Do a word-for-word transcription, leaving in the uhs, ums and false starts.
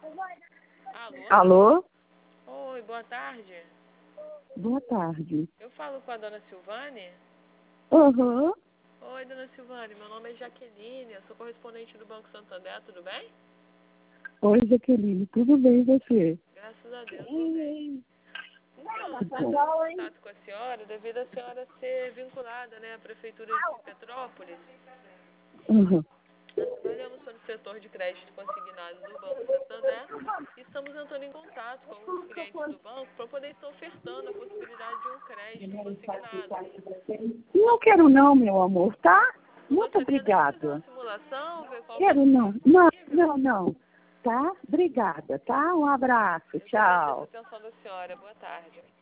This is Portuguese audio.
Alô? Alô? Oi, boa tarde. Boa tarde. Eu falo com a dona Silvane? Uhum. Oi, dona Silvane, meu nome é Jaqueline, eu sou correspondente do Banco Santander, tudo bem? Oi, Jaqueline, tudo bem e você? Graças a Deus, tudo bem. Então, estou entrando em contato com a senhora devido a senhora ser vinculada, né, à Prefeitura de Petrópolis. Uhum. Nós trabalhamos sob o setor de crédito consignado do Banco Santander e estamos entrando em contato com os clientes do banco para poder estar ofertando a possibilidade de um crédito consignado. Não quero não, meu amor, tá? Não Muito você quer nem fazer uma obrigada. simulação, ver qual Quero valor não. Não, disponível? não, não. Tá? Obrigada, tá? Um abraço. Eu que agradeço a Tchau. atenção da senhora. Boa tarde.